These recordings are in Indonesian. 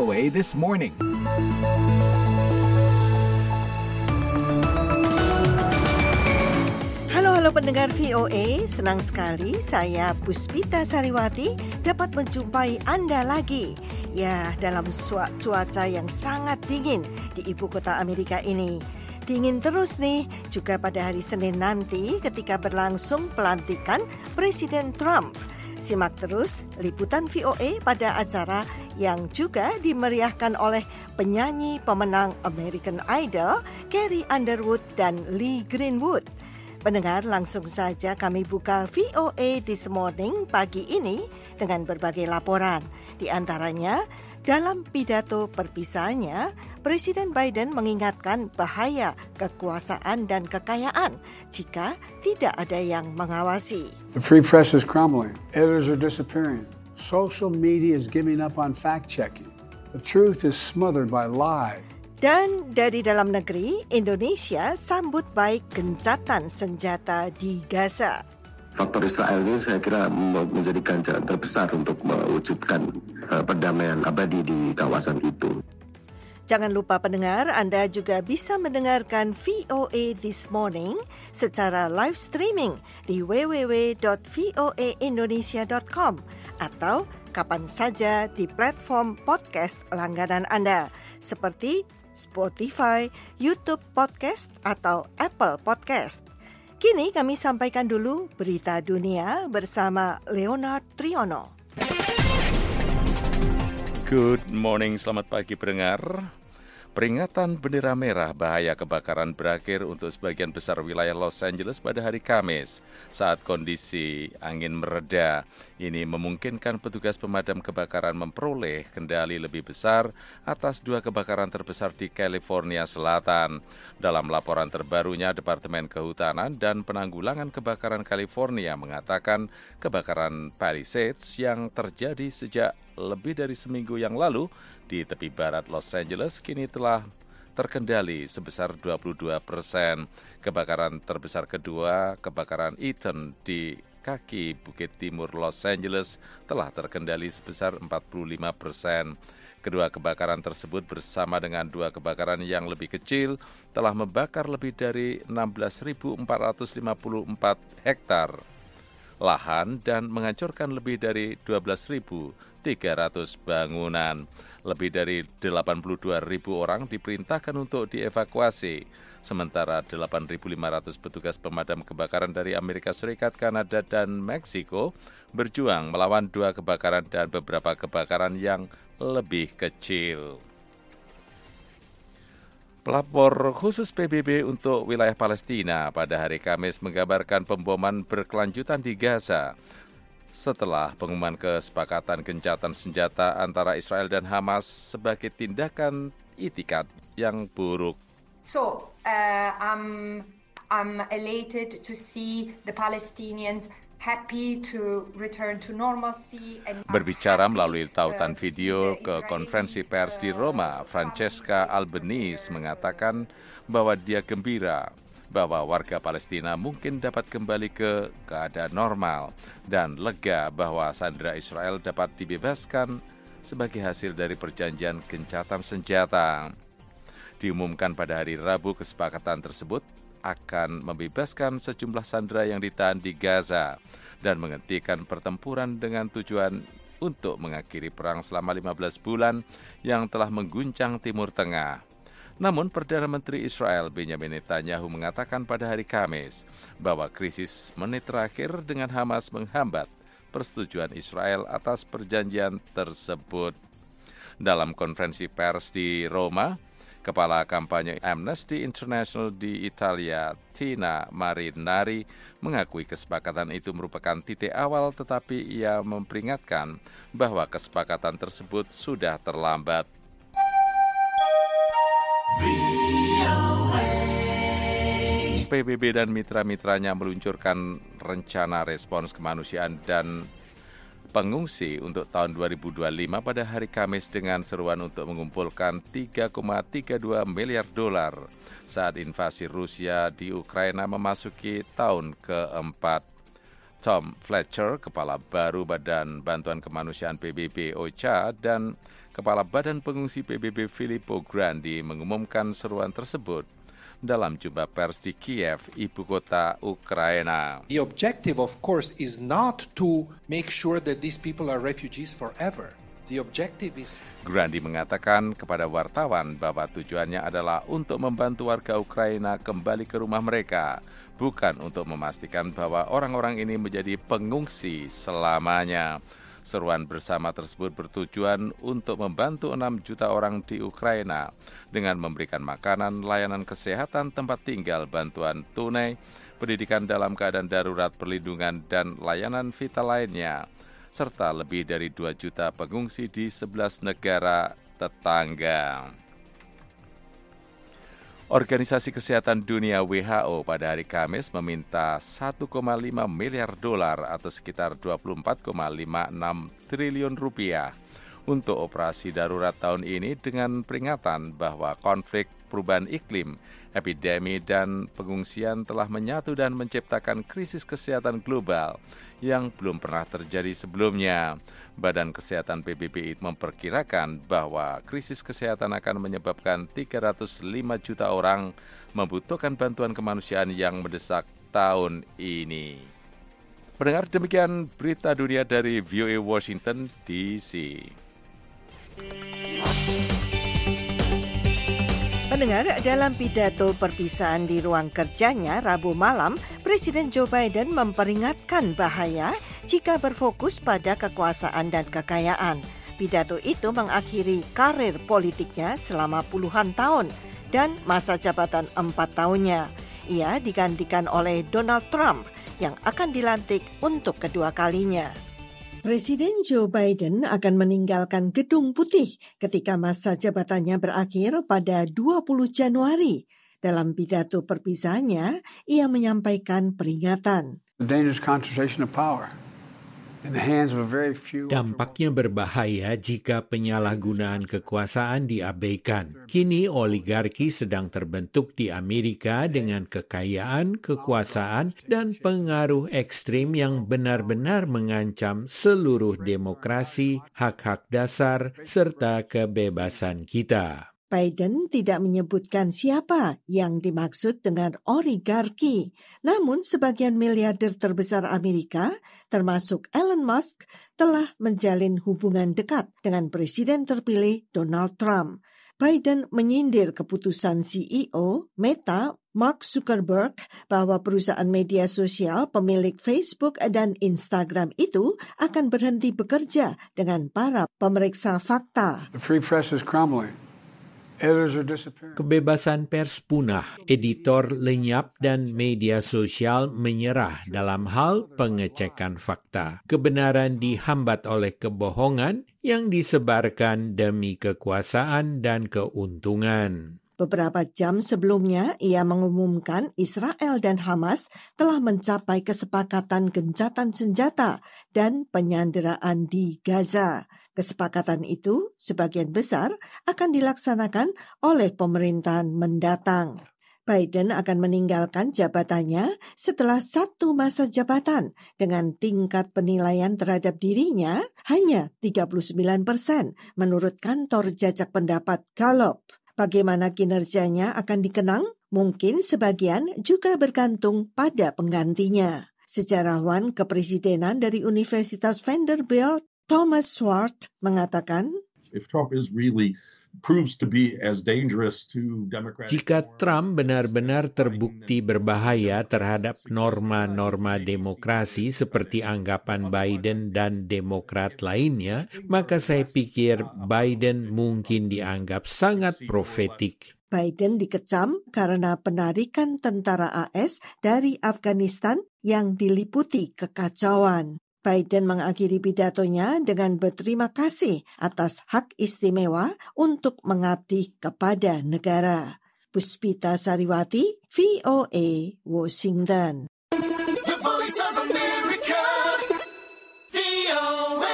VOA This Morning. Halo pendengar VOA, senang sekali saya Puspita Sariwati dapat menjumpai Anda lagi. Ya, dalam cuaca yang sangat dingin di ibu kota Amerika ini. Dingin terus nih juga pada hari Senin nanti ketika berlangsung pelantikan Presiden Trump. Simak terus liputan VOA pada acara yang juga dimeriahkan oleh penyanyi pemenang American Idol Carrie Underwood dan Lee Greenwood. Pendengar, langsung saja kami buka VOA This Morning pagi ini dengan berbagai laporan. Di antaranya, dalam pidato perpisahannya, Presiden Biden mengingatkan bahaya kekuasaan dan kekayaan jika tidak ada yang mengawasi. The free press is crumbling. Editors are disappearing. Social media is giving up on fact-checking. The truth is smothered by lies. Dan dari dalam negeri, Indonesia sambut baik gencatan senjata di Gaza. Faktor Israel ini saya kira menjadikan jalan terbesar untuk mewujudkan perdamaian abadi di kawasan itu. Jangan lupa pendengar, Anda juga bisa mendengarkan VOA This Morning secara live streaming di www.voaindonesia.com atau kapan saja di platform podcast langganan Anda seperti Spotify, YouTube Podcast, atau Apple Podcast. Kini kami sampaikan dulu berita dunia bersama Leonard Triono. Good morning, selamat pagi pendengar. Peringatan bendera merah bahaya kebakaran berakhir untuk sebagian besar wilayah Los Angeles pada hari Kamis saat kondisi angin mereda. Ini memungkinkan petugas pemadam kebakaran memperoleh kendali lebih besar atas dua kebakaran terbesar di California Selatan. Dalam laporan terbarunya, Departemen Kehutanan dan Penanggulangan Kebakaran California mengatakan kebakaran Palisades yang terjadi sejak lebih dari seminggu yang lalu di tepi barat Los Angeles kini telah terkendali sebesar 22%. Kebakaran terbesar kedua, kebakaran Eaton di kaki Bukit Timur Los Angeles telah terkendali sebesar 45%. Kedua kebakaran tersebut bersama dengan dua kebakaran yang lebih kecil telah membakar lebih dari 16.454 hektar lahan dan menghancurkan lebih dari 12.300 bangunan. Lebih dari 82.000 orang diperintahkan untuk dievakuasi, sementara 8.500 petugas pemadam kebakaran dari Amerika Serikat, Kanada, dan Meksiko berjuang melawan dua kebakaran dan beberapa kebakaran yang lebih kecil. Pelapor khusus PBB untuk wilayah Palestina pada hari Kamis menggambarkan pemboman berkelanjutan di Gaza setelah pengumuman kesepakatan gencatan senjata antara Israel dan Hamas sebagai tindakan itikat yang buruk. So, I'm elated to see the Palestinians happy to return to normalcy. Berbicara melalui tautan video ke konferensi pers di Roma, Francesca Albanese mengatakan bahwa dia gembira bahwa warga Palestina mungkin dapat kembali ke keadaan normal dan lega bahwa sandera Israel dapat dibebaskan sebagai hasil dari perjanjian gencatan senjata. Diumumkan pada hari Rabu, kesepakatan tersebut akan membebaskan sejumlah sandera yang ditahan di Gaza dan menghentikan pertempuran dengan tujuan untuk mengakhiri perang selama 15 bulan yang telah mengguncang Timur Tengah. Namun, Perdana Menteri Israel Benjamin Netanyahu mengatakan pada hari Kamis bahwa krisis menit terakhir dengan Hamas menghambat persetujuan Israel atas perjanjian tersebut. Dalam konferensi pers di Roma, Kepala kampanye Amnesty International di Italia, Tina Marinari, mengakui kesepakatan itu merupakan titik awal, tetapi ia memperingatkan bahwa kesepakatan tersebut sudah terlambat. PBB dan mitra-mitranya meluncurkan rencana respons kemanusiaan dan pengungsi untuk tahun 2025 pada hari Kamis dengan seruan untuk mengumpulkan 3,32 miliar dolar saat invasi Rusia di Ukraina memasuki tahun keempat. Tom Fletcher, Kepala Baru Badan Bantuan Kemanusiaan PBB OCHA dan Kepala Badan Pengungsi PBB Filippo Grandi mengumumkan seruan tersebut dalam jumpa pers di Kiev, ibu kota Ukraina. The objective, of course, is not to make sure that these people are refugees forever. The objective is... Grandi mengatakan kepada wartawan bahwa tujuannya adalah untuk membantu warga Ukraina kembali ke rumah mereka, bukan untuk memastikan bahwa orang-orang ini menjadi pengungsi selamanya. Seruan bersama tersebut bertujuan untuk membantu 6 juta orang di Ukraina dengan memberikan makanan, layanan kesehatan, tempat tinggal, bantuan tunai, pendidikan dalam keadaan darurat, perlindungan, dan layanan vital lainnya, serta lebih dari 2 juta pengungsi di 11 negara tetangga. Organisasi Kesehatan Dunia WHO pada hari Kamis meminta 1,5 miliar dolar atau sekitar 24,56 triliun rupiah untuk operasi darurat tahun ini dengan peringatan bahwa konflik perubahan iklim, epidemi, dan pengungsian telah menyatu dan menciptakan krisis kesehatan global yang belum pernah terjadi sebelumnya. Badan Kesehatan PBB memperkirakan bahwa krisis kesehatan akan menyebabkan 305 juta orang membutuhkan bantuan kemanusiaan yang mendesak tahun ini. Pendengar, demikian berita dunia dari VOA Washington DC. Pendengar, dalam pidato perpisahan di ruang kerjanya Rabu malam, Presiden Joe Biden memperingatkan bahaya jika berfokus pada kekuasaan dan kekayaan. Pidato itu mengakhiri karir politiknya selama puluhan tahun dan masa jabatan 4 tahunnya. Ia digantikan oleh Donald Trump yang akan dilantik untuk kedua kalinya. Presiden Joe Biden akan meninggalkan Gedung Putih ketika masa jabatannya berakhir pada 20 Januari. Dalam pidato perpisahannya, ia menyampaikan peringatan. The dangerous concentration of power in the hands of a very few. Dampaknya berbahaya jika penyalahgunaan kekuasaan diabaikan. Kini oligarki sedang terbentuk di Amerika dengan kekayaan, kekuasaan, dan pengaruh ekstrim yang benar-benar mengancam seluruh demokrasi, hak-hak dasar, serta kebebasan kita. Biden tidak menyebutkan siapa yang dimaksud dengan oligarki. Namun sebagian miliarder terbesar Amerika, termasuk Elon Musk, telah menjalin hubungan dekat dengan Presiden terpilih Donald Trump. Biden menyindir keputusan CEO Meta, Mark Zuckerberg, bahwa perusahaan media sosial pemilik Facebook dan Instagram itu akan berhenti bekerja dengan para pemeriksa fakta. The free press is crumbling. Kebebasan pers punah, editor lenyap, dan media sosial menyerah dalam hal pengecekan fakta. Kebenaran dihambat oleh kebohongan yang disebarkan demi kekuasaan dan keuntungan. Beberapa jam sebelumnya, ia mengumumkan Israel dan Hamas telah mencapai kesepakatan gencatan senjata dan penyanderaan di Gaza. Kesepakatan itu sebagian besar akan dilaksanakan oleh pemerintahan mendatang. Biden akan meninggalkan jabatannya setelah 1 masa jabatan dengan tingkat penilaian terhadap dirinya hanya 39% menurut kantor jajak pendapat Gallup. Bagaimana kinerjanya akan dikenang? Mungkin sebagian juga bergantung pada penggantinya. Sejarawan kepresidenan dari Universitas Vanderbilt, Thomas Schwartz, mengatakan, jika Trump benar-benar terbukti berbahaya terhadap norma-norma demokrasi seperti anggapan Biden dan Demokrat lainnya, maka saya pikir Biden mungkin dianggap sangat profetik. Biden dikecam karena penarikan tentara AS dari Afghanistan yang diliputi kekacauan. Biden mengakhiri pidatonya dengan berterima kasih atas hak istimewa untuk mengabdi kepada negara. Puspita Sariwati, VOA, Washington. The Voice of America, VOA.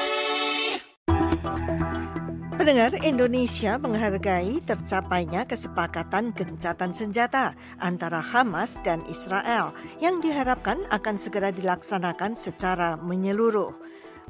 Pendengar, Indonesia menghargai tercapainya kesepakatan gencatan senjata antara Hamas dan Israel yang diharapkan akan segera dilaksanakan secara menyeluruh.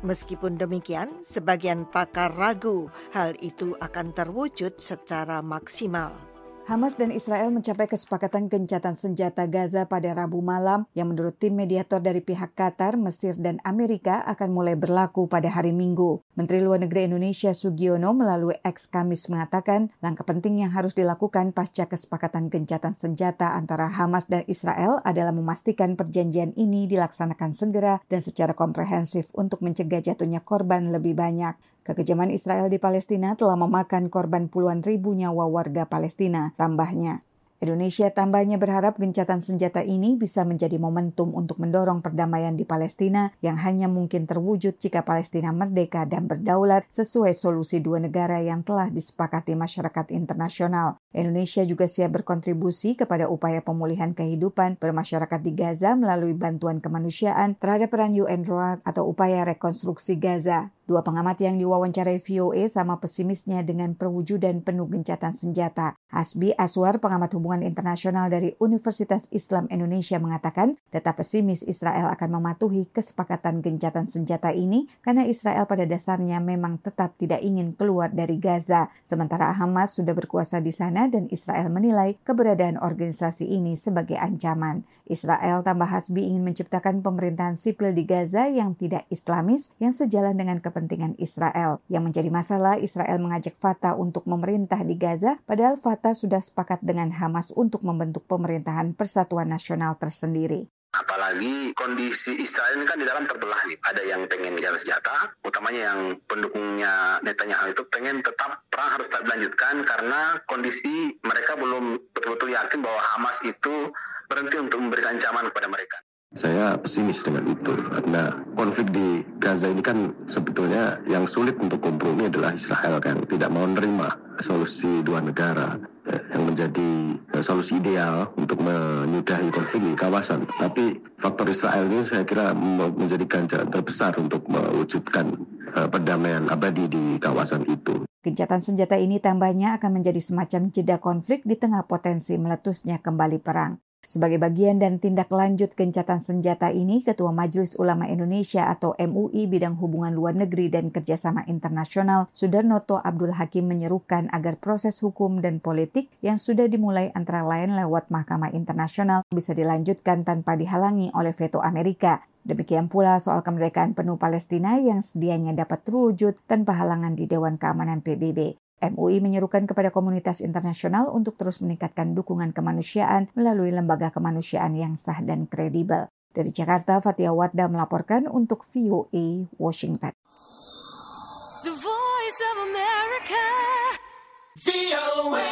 Meskipun demikian, sebagian pakar ragu hal itu akan terwujud secara maksimal. Hamas dan Israel mencapai kesepakatan gencatan senjata Gaza pada Rabu malam yang menurut tim mediator dari pihak Qatar, Mesir, dan Amerika akan mulai berlaku pada hari Minggu. Menteri Luar Negeri Indonesia Sugiono melalui X Kamis mengatakan langkah penting yang harus dilakukan pasca kesepakatan gencatan senjata antara Hamas dan Israel adalah memastikan perjanjian ini dilaksanakan segera dan secara komprehensif untuk mencegah jatuhnya korban lebih banyak. Kekejaman Israel di Palestina telah memakan korban puluhan ribu nyawa warga Palestina, tambahnya. Indonesia tambahnya berharap gencatan senjata ini bisa menjadi momentum untuk mendorong perdamaian di Palestina yang hanya mungkin terwujud jika Palestina merdeka dan berdaulat sesuai solusi dua negara yang telah disepakati masyarakat internasional. Indonesia juga siap berkontribusi kepada upaya pemulihan kehidupan bermasyarakat di Gaza melalui bantuan kemanusiaan terhadap peran UNRWA atau upaya rekonstruksi Gaza. Dua pengamat yang diwawancarai VOA sama pesimisnya dengan perwujudan penuh gencatan senjata. Hasbi Aswar, pengamat hubungan internasional dari Universitas Islam Indonesia mengatakan tetap pesimis Israel akan mematuhi kesepakatan gencatan senjata ini karena Israel pada dasarnya memang tetap tidak ingin keluar dari Gaza. Sementara Hamas sudah berkuasa di sana dan Israel menilai keberadaan organisasi ini sebagai ancaman. Israel, tambah Hasbi, ingin menciptakan pemerintahan sipil di Gaza yang tidak Islamis yang sejalan dengan kepentingan Israel. Yang menjadi masalah, Israel mengajak Fatah untuk memerintah di Gaza, padahal Fatah sudah sepakat dengan Hamas untuk membentuk pemerintahan persatuan nasional tersendiri. Apalagi kondisi Israel ini kan di dalam terbelah nih. Ada yang pengen gencatan senjata, utamanya yang pendukungnya Netanyahu itu pengen tetap perang harus tetap dilanjutkan karena kondisi mereka belum betul-betul yakin bahwa Hamas itu berhenti untuk memberikan ancaman kepada mereka. Saya pesimis dengan itu, karena konflik di Gaza ini kan sebetulnya yang sulit untuk kompromi adalah Israel kan, tidak mau menerima solusi dua negara yang menjadi solusi ideal untuk menyudahi konflik di kawasan. Tapi faktor Israel ini saya kira menjadikan jalan terbesar untuk mewujudkan perdamaian abadi di kawasan itu. Gencatan senjata ini tambahnya akan menjadi semacam jeda konflik di tengah potensi meletusnya kembali perang. Sebagai bagian dan tindak lanjut gencatan senjata ini, Ketua Majelis Ulama Indonesia atau MUI bidang hubungan luar negeri dan kerjasama internasional, Sudarnoto Abdul Hakim menyerukan agar proses hukum dan politik yang sudah dimulai antara lain lewat Mahkamah Internasional bisa dilanjutkan tanpa dihalangi oleh veto Amerika. Demikian pula soal kemerdekaan penuh Palestina yang sedianya dapat terwujud tanpa halangan di Dewan Keamanan PBB. MUI menyerukan kepada komunitas internasional untuk terus meningkatkan dukungan kemanusiaan melalui lembaga kemanusiaan yang sah dan kredibel. Dari Jakarta, Fatia Wardah melaporkan untuk VOA Washington. The Voice of America, VOA.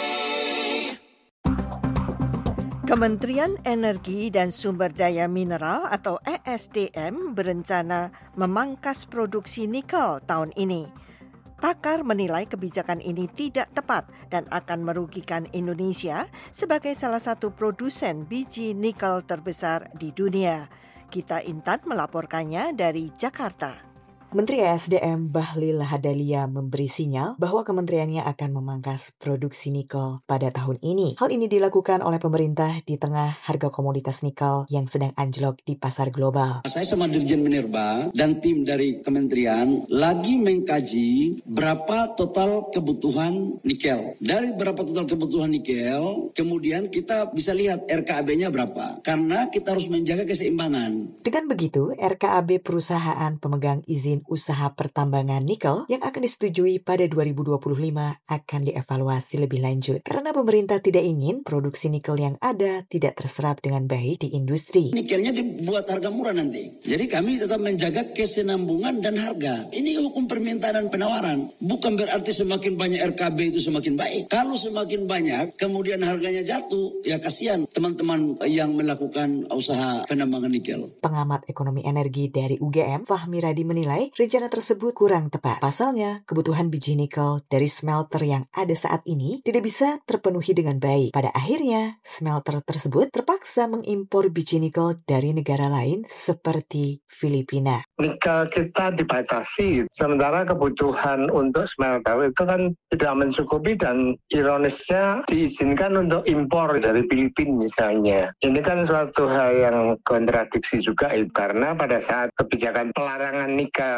Kementerian Energi dan Sumber Daya Mineral atau ESDM berencana memangkas produksi nikel tahun ini. Pakar menilai kebijakan ini tidak tepat dan akan merugikan Indonesia sebagai salah satu produsen biji nikel terbesar di dunia. Gita Intan melaporkannya dari Jakarta. Menteri ESDM Bahlil Lahadalia memberi sinyal bahwa kementeriannya akan memangkas produksi nikel pada tahun ini. Hal ini dilakukan oleh pemerintah di tengah harga komoditas nikel yang sedang anjlok di pasar global. Saya sama Dirjen Minerba dan tim dari kementerian lagi mengkaji berapa total kebutuhan nikel. Dari berapa total kebutuhan nikel, kemudian kita bisa lihat RKAB-nya berapa. Karena kita harus menjaga keseimbangan. Dengan begitu, RKAB perusahaan pemegang izin usaha pertambangan nikel yang akan disetujui pada 2025 akan dievaluasi lebih lanjut karena pemerintah tidak ingin produksi nikel yang ada tidak terserap dengan baik di industri. Nikelnya dibuat harga murah nanti. Jadi kami tetap menjaga kesinambungan dan harga. Ini hukum permintaan dan penawaran. Bukan berarti semakin banyak RKB itu semakin baik. Kalau semakin banyak kemudian harganya jatuh, ya kasihan teman-teman yang melakukan usaha penambangan nikel. Pengamat ekonomi energi dari UGM, Fahmi Radi menilai rencana tersebut kurang tepat. Pasalnya, kebutuhan biji nikel dari smelter yang ada saat ini tidak bisa terpenuhi dengan baik. Pada akhirnya, smelter tersebut terpaksa mengimpor biji nikel dari negara lain seperti Filipina. Nikel kita dibatasi, sementara kebutuhan untuk smelter itu kan tidak mencukupi dan ironisnya diizinkan untuk impor dari Filipina misalnya. Ini kan suatu hal yang kontradiksi juga karena pada saat kebijakan pelarangan nikel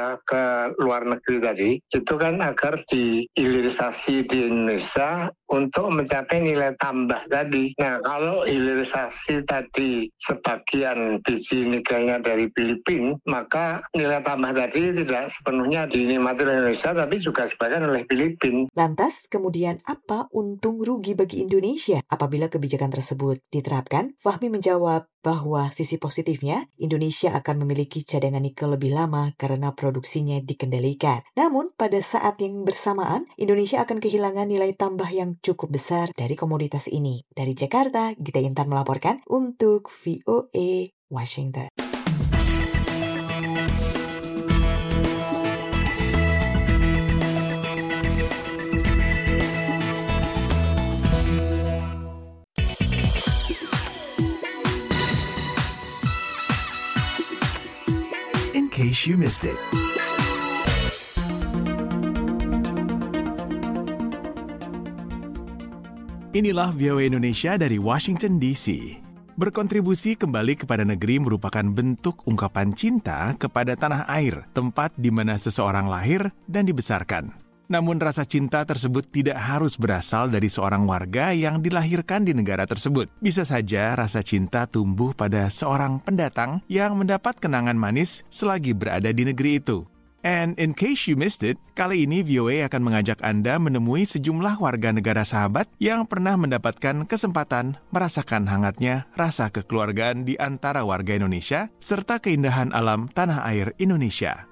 kita ke luar negeri tadi, itu kan agar dihilirisasi di Indonesia untuk mencapai nilai tambah tadi. Nah, kalau hilirisasi tadi sebagian biji nikelnya dari Filipina, maka nilai tambah tadi tidak sepenuhnya dinikmati oleh Indonesia, tapi juga sebagian oleh Filipina. Lantas, kemudian apa untung rugi bagi Indonesia apabila kebijakan tersebut diterapkan? Fahmi menjawab bahwa sisi positifnya, Indonesia akan memiliki cadangan nikel lebih lama karena produksinya dikendalikan. Namun, pada saat yang bersamaan, Indonesia akan kehilangan nilai tambah yang cukup besar dari komoditas ini. Dari Jakarta, Gita Intan melaporkan untuk VOA Washington. In case you missed it. Inilah VOA Indonesia dari Washington DC. Berkontribusi kembali kepada negeri merupakan bentuk ungkapan cinta kepada tanah air, tempat di mana seseorang lahir dan dibesarkan. Namun rasa cinta tersebut tidak harus berasal dari seorang warga yang dilahirkan di negara tersebut. Bisa saja rasa cinta tumbuh pada seorang pendatang yang mendapat kenangan manis selagi berada di negeri itu. And in case you missed it, kali ini VOA akan mengajak Anda menemui sejumlah warga negara sahabat yang pernah mendapatkan kesempatan merasakan hangatnya rasa kekeluargaan di antara warga Indonesia serta keindahan alam tanah air Indonesia.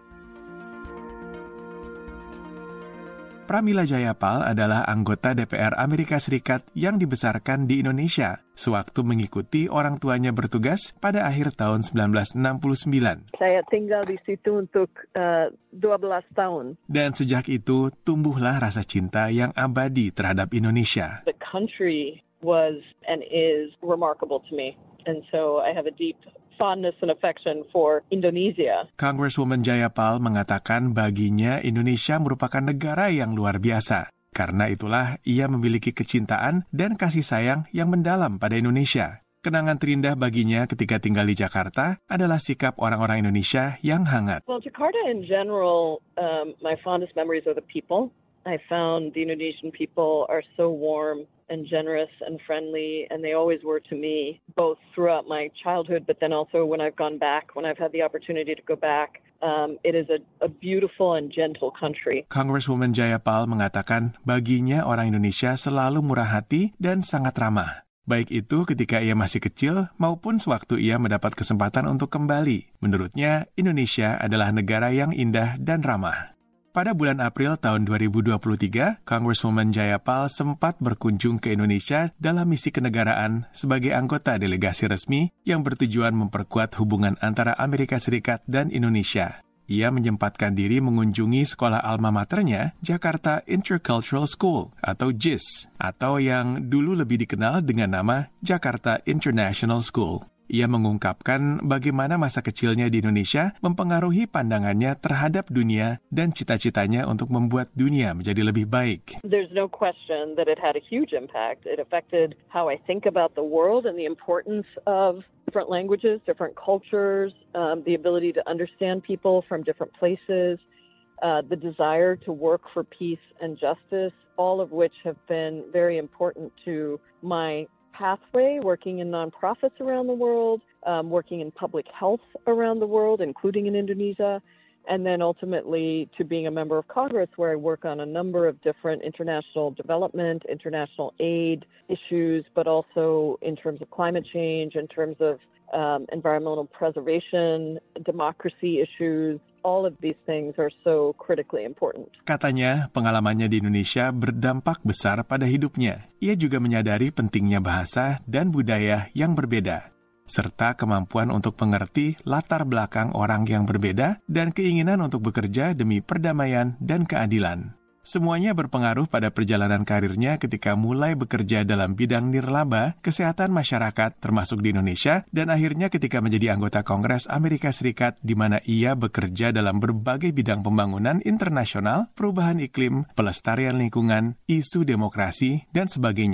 Pramila Jayapal adalah anggota DPR Amerika Serikat yang dibesarkan di Indonesia sewaktu mengikuti orang tuanya bertugas pada akhir tahun 1969. Saya tinggal di situ untuk 12 tahun. Dan sejak itu tumbuhlah rasa cinta yang abadi terhadap Indonesia. The country was and is remarkable to me. And so I have a deep fondness and affection for Indonesia. Congresswoman Jayapal mengatakan baginya Indonesia merupakan negara yang luar biasa. Karena itulah ia memiliki kecintaan dan kasih sayang yang mendalam pada Indonesia. Kenangan terindah baginya ketika tinggal di Jakarta adalah sikap orang-orang Indonesia yang hangat. Well, Jakarta in general, my fondest memories are the people. I found the Indonesian people are so warm and generous and friendly, and they always were to me, both throughout my childhood, but then also when I've gone back, when I've had the opportunity to go back. It is a beautiful and gentle country. Congresswoman Jayapal mengatakan baginya orang Indonesia selalu murah hati dan sangat ramah. Baik itu ketika ia masih kecil maupun sewaktu ia mendapat kesempatan untuk kembali. Menurutnya, Indonesia adalah negara yang indah dan ramah. Pada bulan April tahun 2023, Congresswoman Jayapal sempat berkunjung ke Indonesia dalam misi kenegaraan sebagai anggota delegasi resmi yang bertujuan memperkuat hubungan antara Amerika Serikat dan Indonesia. Ia menyempatkan diri mengunjungi sekolah alma maternya, Jakarta Intercultural School atau JIS, atau yang dulu lebih dikenal dengan nama Jakarta International School. Ia mengungkapkan bagaimana masa kecilnya di Indonesia mempengaruhi pandangannya terhadap dunia dan cita-citanya untuk membuat dunia menjadi lebih baik. There's no question that it had a huge impact. It affected how I think about the world and the importance of different languages, different cultures, the ability to understand people from different places, the desire to work for peace and justice, all of which have been very important to my pathway, working in nonprofits around the world, working in public health around the world, including in Indonesia, and then ultimately to being a member of Congress where I work on a number of different international development, international aid issues, but also in terms of climate change, in terms of environmental preservation, democracy issues. All of these things are so critically important. Katanya, pengalamannya di Indonesia berdampak besar pada hidupnya. Ia juga menyadari pentingnya bahasa dan budaya yang berbeda, serta kemampuan untuk mengerti latar belakang orang yang berbeda dan keinginan untuk bekerja demi perdamaian dan keadilan. Semuanya berpengaruh pada perjalanan karirnya ketika mulai bekerja dalam bidang nirlaba, kesehatan masyarakat termasuk di Indonesia, dan akhirnya ketika menjadi anggota Kongres Amerika Serikat di mana ia bekerja dalam berbagai bidang pembangunan internasional, perubahan iklim, pelestarian lingkungan, isu demokrasi, dan sebagainya.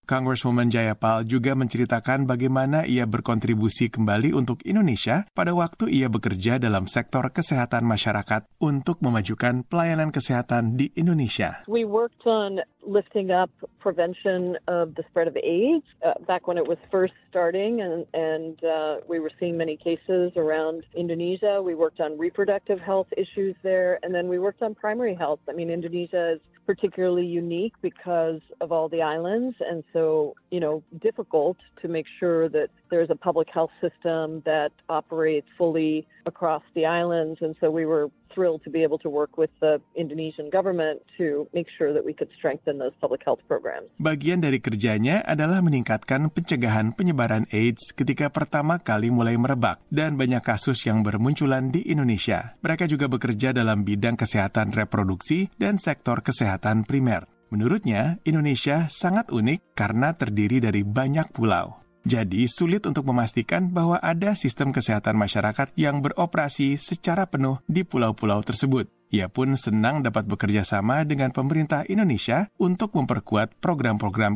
Congresswoman Jayapal juga menceritakan bagaimana ia berkontribusi kembali untuk Indonesia pada waktu ia bekerja dalam sektor kesehatan masyarakat untuk memajukan pelayanan kesehatan di Indonesia. We worked on lifting up prevention of the spread of AIDS back when it was first starting, and we were seeing many cases around Indonesia. We worked on reproductive health issues there, and then we worked on primary health. I mean, Indonesia is particularly unique because of all the islands, and so, difficult to make sure that there's a public health system that operates fully across the islands, and so we were thrilled to be able to work with the Indonesian government to make sure that we could strengthen those public health programs. Bagian dari kerjanya adalah meningkatkan pencegahan penyebaran AIDS ketika pertama kali mulai merebak dan banyak kasus yang bermunculan di Indonesia. Mereka juga bekerja dalam bidang kesehatan reproduksi dan sektor kesehatan primer. Menurutnya, Indonesia sangat unik karena terdiri dari banyak pulau. Jadi, sulit untuk memastikan bahwa ada sistem kesehatan masyarakat yang beroperasi secara penuh di pulau-pulau tersebut. Ia pun senang dapat bekerja sama dengan pemerintah Indonesia untuk memperkuat program-program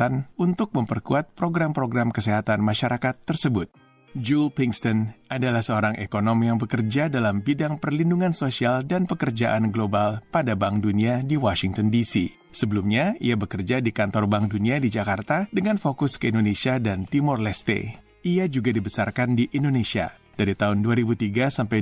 kesehatan masyarakat tersebut. Jule Pinkston adalah seorang ekonom yang bekerja dalam bidang perlindungan sosial dan pekerjaan global pada Bank Dunia di Washington, D.C. Sebelumnya, ia bekerja di kantor Bank Dunia di Jakarta dengan fokus ke Indonesia dan Timor Leste. Ia juga dibesarkan di Indonesia. Dari tahun 2003 sampai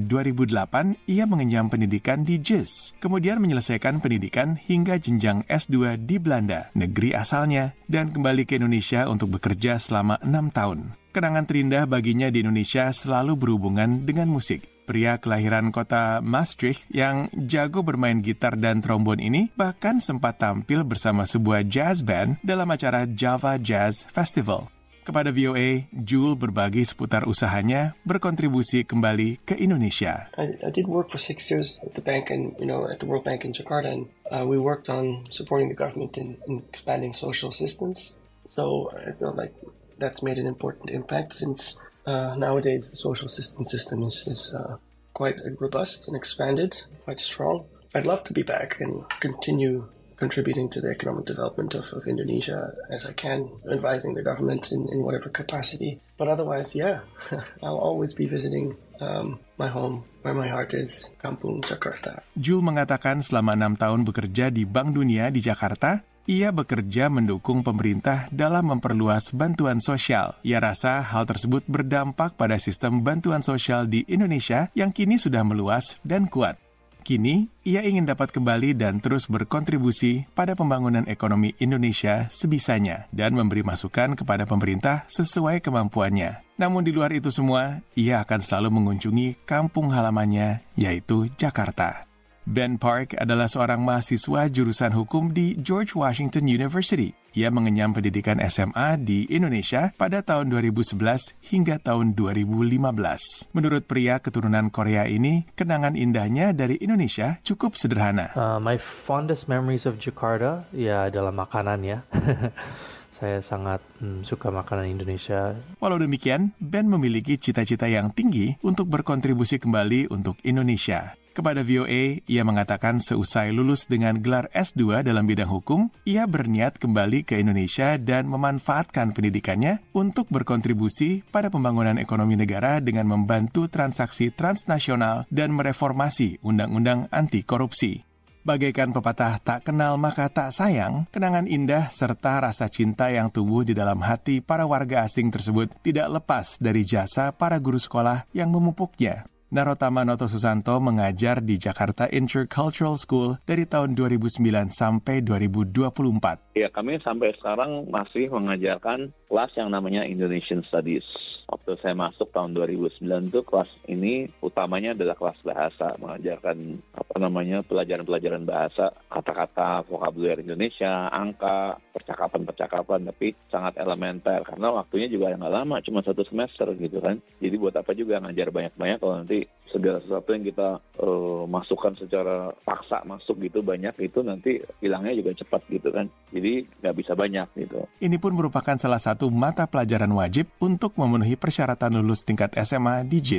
2008, ia mengenyam pendidikan di JIS, kemudian menyelesaikan pendidikan hingga jenjang S2 di Belanda, negeri asalnya, dan kembali ke Indonesia untuk bekerja selama 6 tahun. Kenangan terindah baginya di Indonesia selalu berhubungan dengan musik. Pria kelahiran kota Maastricht yang jago bermain gitar dan trombon ini bahkan sempat tampil bersama sebuah jazz band dalam acara Java Jazz Festival. Kepada VOA, Jule berbagi seputar usahanya berkontribusi kembali ke Indonesia. I did work for 6 years at the bank and at the World Bank in Jakarta, and we worked on supporting the government in expanding social assistance. So I felt like that's made an important impact since nowadays the social assistance system is quite robust and expanded, quite strong. I'd love to be back and continue contributing to the economic development of Indonesia as I can, advising the government in whatever capacity. But otherwise, I'll always be visiting my home, where my heart is, Kampung Jakarta. Jule mengatakan selama 6 tahun bekerja di Bank Dunia di Jakarta, ia bekerja mendukung pemerintah dalam memperluas bantuan sosial. Ia rasa hal tersebut berdampak pada sistem bantuan sosial di Indonesia yang kini sudah meluas dan kuat. Kini, ia ingin dapat kembali dan terus berkontribusi pada pembangunan ekonomi Indonesia sebisanya dan memberi masukan kepada pemerintah sesuai kemampuannya. Namun di luar itu semua, ia akan selalu mengunjungi kampung halamannya, yaitu Jakarta. Ben Park adalah seorang mahasiswa jurusan hukum di George Washington University. Ia mengenyam pendidikan SMA di Indonesia pada tahun 2011 hingga tahun 2015. Menurut pria keturunan Korea ini, kenangan indahnya dari Indonesia cukup sederhana. My fondest memories of Jakarta, adalah makanan ya. Saya sangat suka makanan Indonesia. Walau demikian, Ben memiliki cita-cita yang tinggi untuk berkontribusi kembali untuk Indonesia. Kepada VOA, ia mengatakan seusai lulus dengan gelar S2 dalam bidang hukum, ia berniat kembali ke Indonesia dan memanfaatkan pendidikannya untuk berkontribusi pada pembangunan ekonomi negara dengan membantu transaksi transnasional dan mereformasi undang-undang anti korupsi. Bagaikan pepatah tak kenal maka tak sayang, kenangan indah serta rasa cinta yang tumbuh di dalam hati para warga asing tersebut tidak lepas dari jasa para guru sekolah yang memupuknya. Narotama Noto Susanto mengajar di Jakarta Intercultural School dari tahun 2009 sampai 2024. Ya, kami sampai sekarang masih mengajarkan kelas yang namanya Indonesian Studies. Waktu saya masuk tahun 2009 itu kelas ini utamanya adalah kelas bahasa, mengajarkan pelajaran-pelajaran bahasa, kata-kata, vokabuler Indonesia, angka, percakapan-percakapan, tapi sangat elementer karena waktunya juga nggak lama, cuma 1 semester gitu kan. Jadi buat apa juga ngajar banyak-banyak kalau nanti segala sesuatu yang kita masukkan secara paksa masuk gitu banyak, itu nanti hilangnya juga cepat gitu kan. Jadi nggak bisa banyak gitu. Ini pun merupakan salah satu mata pelajaran wajib untuk memenuhi persyaratan lulus tingkat SMA di JIS.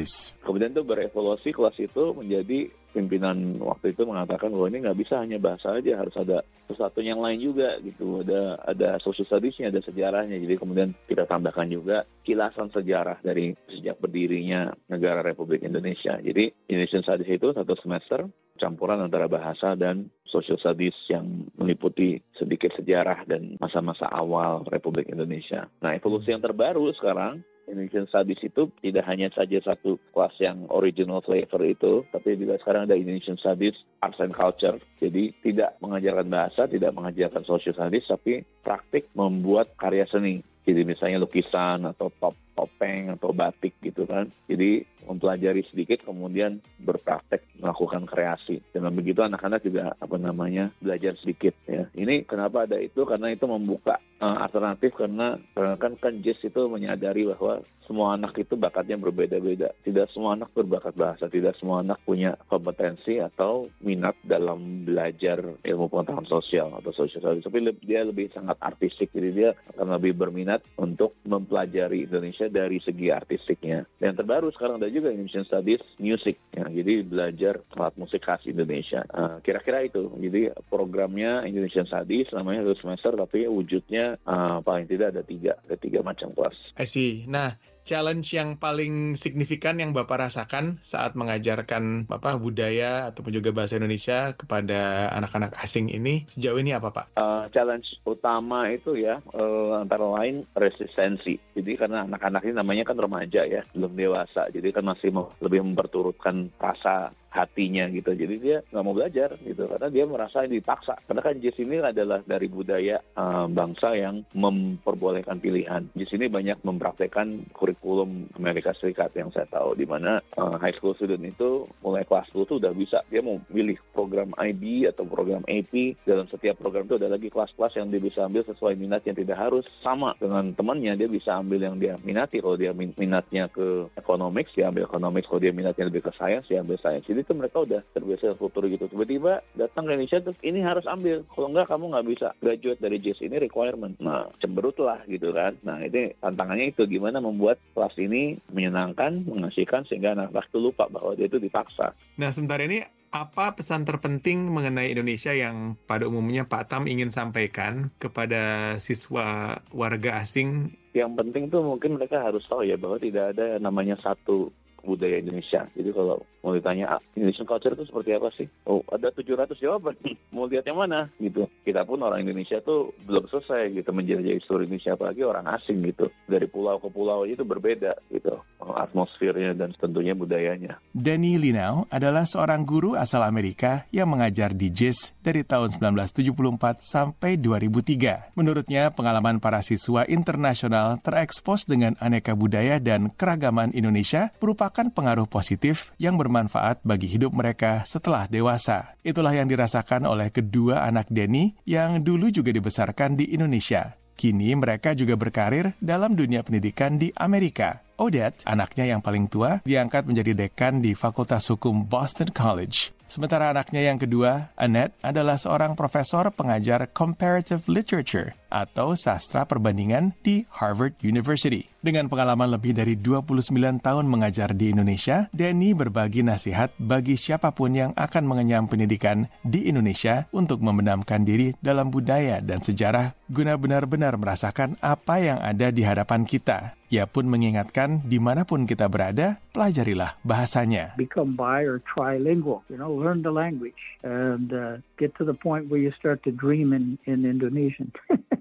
kemudian tuh berevolusi kelas itu menjadi pimpinan waktu itu mengatakan bahwa ini nggak bisa hanya bahasa aja, harus ada sesuatu yang lain juga gitu. Ada social studies-nya, ada sejarahnya. Jadi kemudian kita tambahkan juga kilasan sejarah dari sejak berdirinya negara Republik Indonesia. Jadi Indonesian Studies itu 1 semester campuran antara bahasa dan social studies yang meliputi sedikit sejarah dan masa-masa awal Republik Indonesia. Nah, evolusi yang terbaru sekarang Indonesian Studies itu tidak hanya saja satu kelas yang original flavor itu, tapi juga sekarang ada Indonesian Studies Arts and Culture. Jadi tidak mengajarkan bahasa, tidak mengajarkan social studies, tapi praktik membuat karya seni. Jadi misalnya lukisan atau topeng atau batik gitu kan. Jadi mempelajari sedikit kemudian berpraktek melakukan kreasi. Dengan begitu anak-anak juga belajar sedikit ya. Ini kenapa ada itu? Karena itu membuka alternatif karena kan JIS itu menyadari bahwa semua anak itu bakatnya berbeda-beda. Tidak semua anak berbakat bahasa, tidak semua anak punya kompetensi atau minat dalam belajar ilmu pengetahuan sosial atau social studies. Tapi dia lebih sangat artistik, jadi dia akan lebih berminat untuk mempelajari Indonesia dari segi artistiknya. Dan yang terbaru sekarang ada juga Indonesian Studies Music, ya, jadi belajar alat musik khas Indonesia. Kira-kira itu. Jadi programnya Indonesian Studies namanya 1 semester, tapi wujudnya paling tidak ada tiga macam kelas. I see. Nah, challenge yang paling signifikan yang Bapak rasakan saat mengajarkan budaya ataupun juga bahasa Indonesia kepada anak-anak asing ini sejauh ini apa, Pak? Challenge utama itu ya antara lain resistensi. Jadi karena anak-anak ini namanya kan remaja ya, belum dewasa. Jadi kan masih lebih memperturutkan rasa hatinya gitu. Jadi dia nggak mau belajar gitu karena dia merasa dipaksa. Karena kan JIS ini adalah dari budaya bangsa yang memperbolehkan pilihan. JIS ini banyak mempraktekkan kurikulum Amerika Serikat yang saya tahu, di mana high school student itu mulai kelas 10 tuh udah bisa. Dia mau pilih program IB atau program AP. Dalam setiap program itu ada lagi kelas-kelas yang dia bisa ambil sesuai minat, yang tidak harus sama dengan temannya. Dia bisa ambil yang dia minati. Kalau dia minatnya ke economics, dia ambil economics. Kalau dia minatnya lebih ke science, dia ambil science. Jadi itu mereka udah terbiasa kultur gitu. Tiba-tiba datang ke Indonesia terus ini harus ambil. Kalau enggak kamu nggak bisa graduate dari JIS, ini requirement. Nah, cemberutlah gitu kan. Nah, ini tantangannya itu gimana membuat kelas ini menyenangkan, mengasihkan sehingga anak-anak itu lupa bahwa dia itu dipaksa. Nah, sementara ini apa pesan terpenting mengenai Indonesia yang pada umumnya Pak Tam ingin sampaikan kepada siswa warga asing? Yang penting tuh mungkin mereka harus tahu ya bahwa tidak ada namanya satu budaya Indonesia. Jadi kalau mau ditanya Indonesian culture itu seperti apa sih? Oh, ada 700 jawaban. Mau lihat yang mana gitu. Kita pun orang Indonesia tuh belum selesai gitu menjelajahi seluruh Indonesia, apalagi orang asing gitu. Dari pulau ke pulau itu berbeda gitu. Atmosfernya dan tentunya budayanya. Danny Linau adalah seorang guru asal Amerika yang mengajar di JIS dari tahun 1974 sampai 2003. Menurutnya, pengalaman para siswa internasional terekspos dengan aneka budaya dan keragaman Indonesia merupakan pengaruh positif yang bermanfaat bagi hidup mereka setelah dewasa. Itulah yang dirasakan oleh kedua anak Danny yang dulu juga dibesarkan di Indonesia. Kini mereka juga berkarir dalam dunia pendidikan di Amerika. Odette, anaknya yang paling tua, diangkat menjadi dekan di Fakultas Hukum Boston College. Sementara anaknya yang kedua, Annette, adalah seorang profesor pengajar Comparative Literature atau sastra perbandingan di Harvard University. Dengan pengalaman lebih dari 29 tahun mengajar di Indonesia, Danny berbagi nasihat bagi siapapun yang akan mengenyam pendidikan di Indonesia untuk membenamkan diri dalam budaya dan sejarah guna benar-benar merasakan apa yang ada di hadapan kita. Ia pun mengingatkan dimanapun kita berada, pelajarilah bahasanya. Become bi or trilingual, learn the language and get to the point where you start to dream in Indonesian.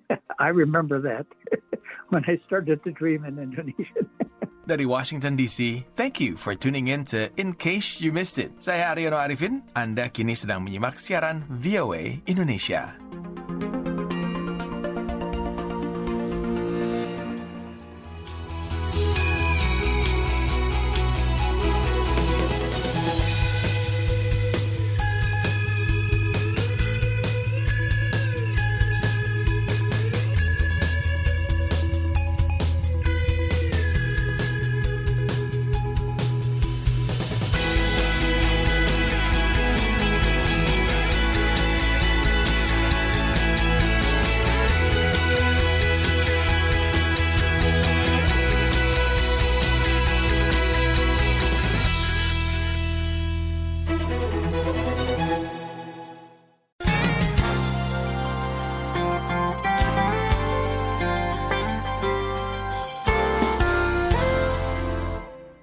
I remember that when I started to dream in Indonesian. Dari Washington DC, thank you for tuning in to In Case You Missed It. Saya Aryono Arifin, Anda kini sedang menyimak siaran VOA Indonesia.